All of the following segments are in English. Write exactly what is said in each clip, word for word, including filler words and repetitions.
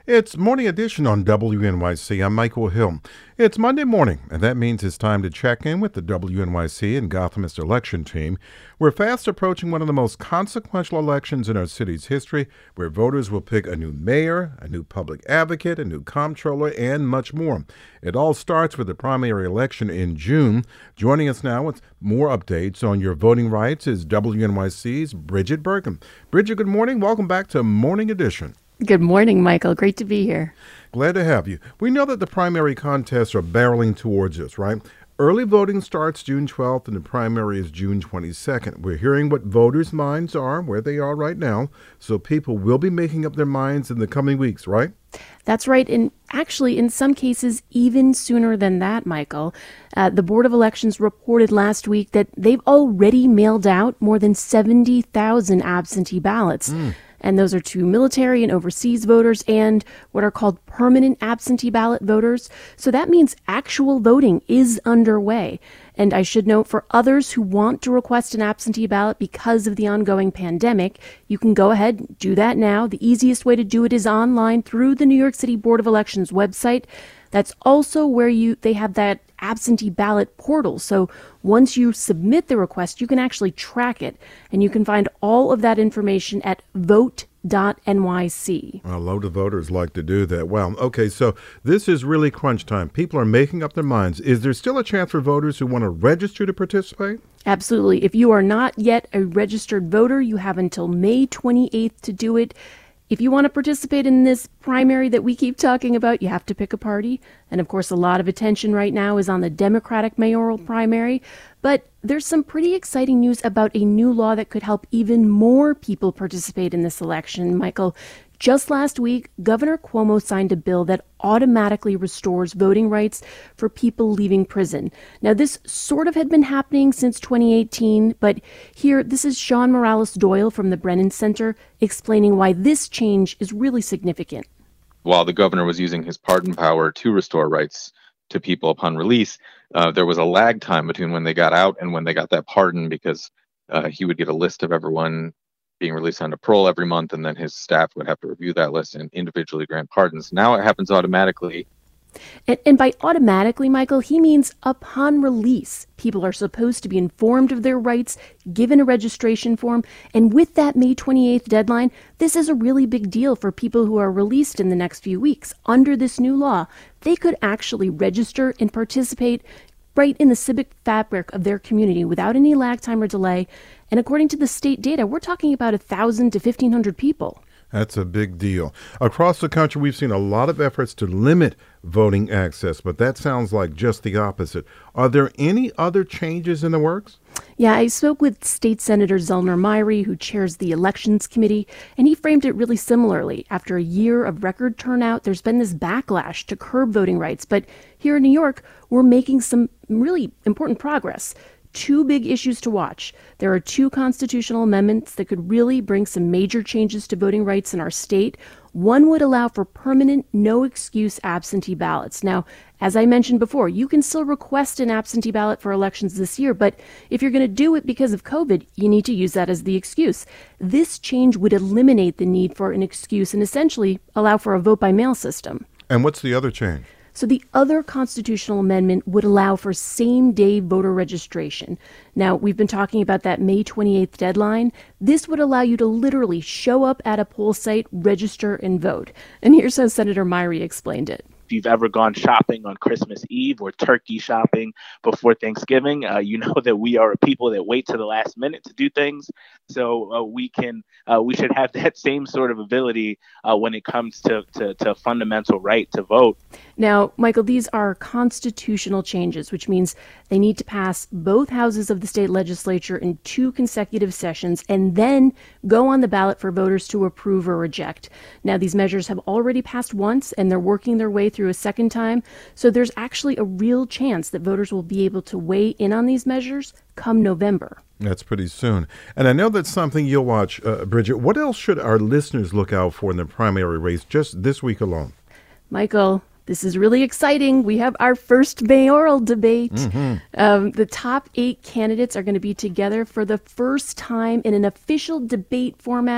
It's Morning Edition on W N Y C. I'm Michael Hill. It's Monday morning, and that means it's time to check in with the W N Y C and Gothamist election team. We're fast approaching one of the most consequential elections in our city's history, where voters will pick a new mayor, a new public advocate, a new comptroller, and much more. It all starts with the primary election in June. Joining us now with more updates on your voting rights is W N Y C's Bridget Burkham. Bridget, good morning. Welcome back to Morning Edition. Good morning, Michael. Great to be here. Glad to have you. We know that the primary contests are barreling towards us, right? Early voting starts June twelfth and the primary is June twenty-second. We're hearing what voters' minds are, where they are right now, so people will be making up their minds in the coming weeks, right? That's right. And actually, in some cases, even sooner than that, Michael. Uh, the Board of Elections reported last week that they've already mailed out more than seventy thousand absentee ballots. Mm. And those are to military and overseas voters and what are called permanent absentee ballot voters. So that means actual voting is underway. And I should note, for others who want to request an absentee ballot because of the ongoing pandemic, you can go ahead and do that now. The easiest way to do it is online through the New York City Board of Elections website. That's also where you they have that absentee ballot portal. So once you submit the request, you can actually track it. And you can find all of that information at vote dot N Y C. A load of voters like to do that. Wow. Okay, so this is really crunch time. People are making up their minds. Is there still a chance for voters who want to register to participate? Absolutely. If you are not yet a registered voter, you have until May twenty-eighth to do it. If you want to participate in this primary that we keep talking about, you have to pick a party. And of course, a lot of attention right now is on the Democratic mayoral primary. But there's some pretty exciting news about a new law that could help even more people participate in this election, Michael. Just last week, Governor Cuomo signed a bill that automatically restores voting rights for people leaving prison. Now, this sort of had been happening since twenty eighteen, but here, this is Sean Morales Doyle from the Brennan Center explaining why this change is really significant. While the governor was using his pardon power to restore rights to people upon release, uh, there was a lag time between when they got out and when they got that pardon, because uh, he would get a list of everyone being released on parole every month, and then his staff would have to review that list and individually grant pardons. Now it happens automatically. And, and by automatically, Michael, he means upon release. People are supposed to be informed of their rights, given a registration form, and with that May twenty-eighth deadline, this is a really big deal for people who are released in the next few weeks. Under this new law, they could actually register and participate right in the civic fabric of their community without any lag time or delay. And according to the state data, we're talking about one thousand to fifteen hundred people. That's a big deal. Across the country, we've seen a lot of efforts to limit voting access, but that sounds like just the opposite. Are there any other changes in the works? Yeah, I spoke with State Senator Zellner Myrie, who chairs the Elections Committee, and he framed it really similarly. After a year of record turnout, there's been this backlash to curb voting rights. But here in New York, we're making some really important progress. Two big issues to watch. There are two constitutional amendments that could really bring some major changes to voting rights in our state. One would allow for permanent, no-excuse absentee ballots. Now, as I mentioned before, you can still request an absentee ballot for elections this year, but if you're going to do it because of COVID, you need to use that as the excuse. This change would eliminate the need for an excuse and essentially allow for a vote-by-mail system. And what's the other change? So the other constitutional amendment would allow for same-day voter registration. Now, we've been talking about that May twenty-eighth deadline. This would allow you to literally show up at a poll site, register, and vote. And here's how Senator Myrie explained it. If you've ever gone shopping on Christmas Eve or turkey shopping before Thanksgiving, uh, you know that we are a people that wait to the last minute to do things. So uh, we can, uh, we should have that same sort of ability uh, when it comes to, to, to fundamental right to vote. Now, Michael, these are constitutional changes, which means they need to pass both houses of the state legislature in two consecutive sessions and then go on the ballot for voters to approve or reject. Now, these measures have already passed once and they're working their way through a second time. So there's actually a real chance that voters will be able to weigh in on these measures come November. That's pretty soon. And I know that's something you'll watch, uh, Bridget. What else should our listeners look out for in the primary race just this week alone? Michael, this is really exciting. We have our first mayoral debate. Mm-hmm. Um, the top eight candidates are going to be together for the first time in an official debate format.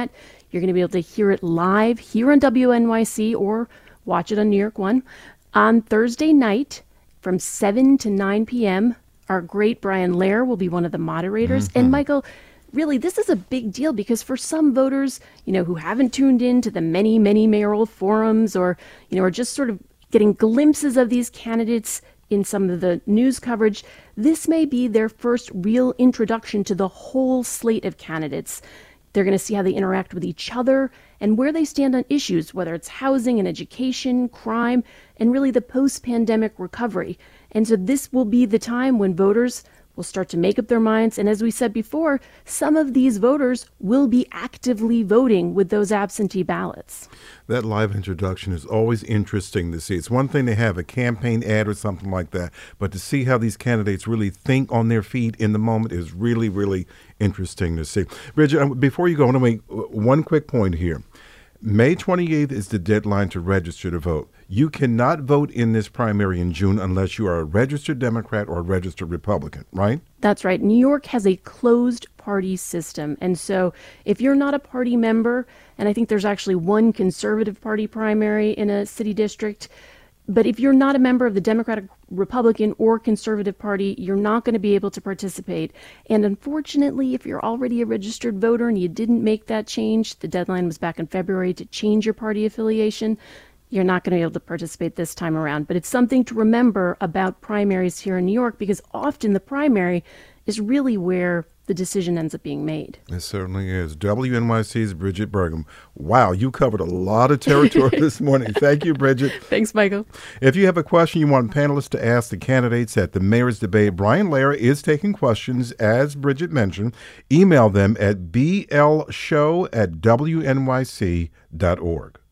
You're going to be able to hear it live here on W N Y C or watch it on New York One on Thursday night from seven to nine p.m. Our great Brian Lehrer will be one of the moderators. Mm-hmm. And Michael, really, this is a big deal because for some voters, you know, who haven't tuned in to the many, many mayoral forums or, you know, are just sort of getting glimpses of these candidates in some of the news coverage, this may be their first real introduction to the whole slate of candidates. They're going to see how they interact with each other and where they stand on issues, whether it's housing and education, crime, and really the post-pandemic recovery. And so this will be the time when voters will start to make up their minds. And as we said before, some of these voters will be actively voting with those absentee ballots. That live introduction is always interesting to see. It's one thing to have a campaign ad or something like that, but to see how these candidates really think on their feet in the moment is really, really interesting to see. Bridget, before you go, I want to make one quick point here. May twenty-eighth is the deadline to register to vote. You cannot vote in this primary in June unless you are a registered Democrat or a registered Republican, right? That's right. New York has a closed party system. And so if you're not a party member, and I think there's actually one conservative party primary in a city district, but if you're not a member of the Democratic, Republican, or Conservative Party, you're not going to be able to participate. And unfortunately, if you're already a registered voter and you didn't make that change, the deadline was back in February to change your party affiliation, you're not going to be able to participate this time around. But it's something to remember about primaries here in New York, because often the primary is really where the decision ends up being made. It certainly is. W N Y C's Bridget Burgum. Wow, you covered a lot of territory this morning. Thank you, Bridget. Thanks, Michael. If you have a question you want panelists to ask the candidates at the mayor's debate, Brian Lehrer is taking questions, as Bridget mentioned. Email them at b l show at w n y c dot org.